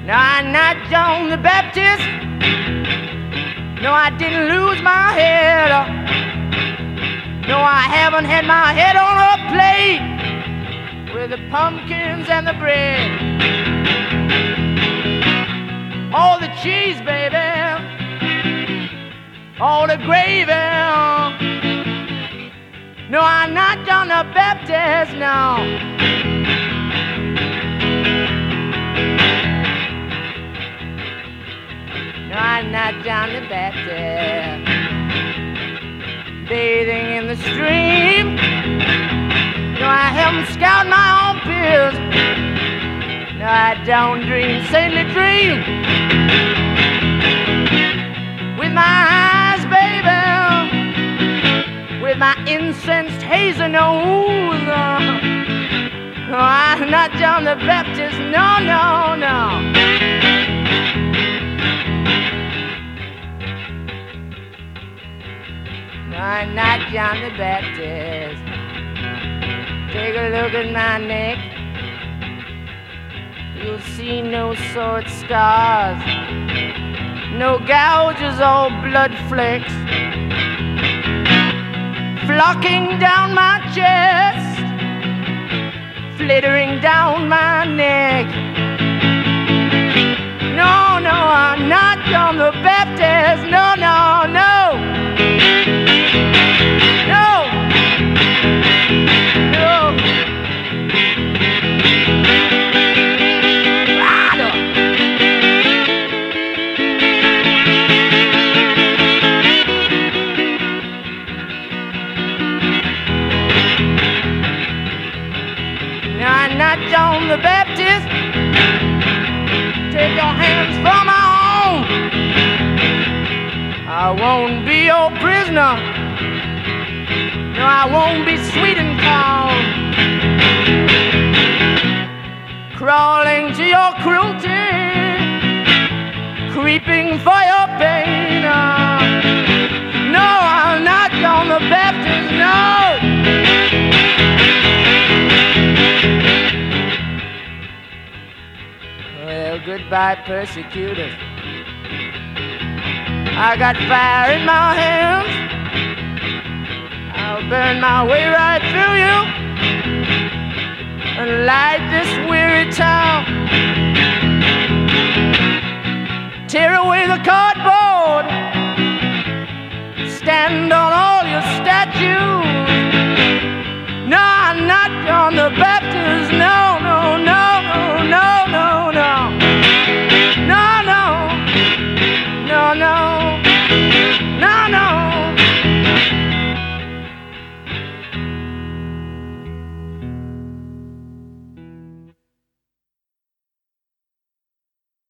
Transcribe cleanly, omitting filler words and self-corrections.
No, I'm not John the Baptist. No, I didn't lose my head. No, I haven't had my head on a plate with the pumpkins and the bread. All the cheese, baby. All the gravy. No, I'm not John the Baptist, no. No, I'm not John the Baptist. Bathing in the stream. No, I haven't scoured my own pills. No, I don't dream saintly dream. With my eyes, baby. With my incensed hazel nose. No, I'm not John the Baptist. No, no, no. I'm not John the Baptist. Take a look at my neck. You'll see no sword scars, no gouges or blood flecks flocking down my chest, flittering down my neck. No, no, I'm not John the Baptist. No, no, no. No, no. No, I'm not John the Baptist. Take your hands from my home. I won't be your prisoner. No, I won't be sweet and calm, crawling to your cruelty, creeping for your pain. No, I'm not John the Baptist, no. Well, goodbye, persecutors. I got fire in my hands. I'll burn my way right through you.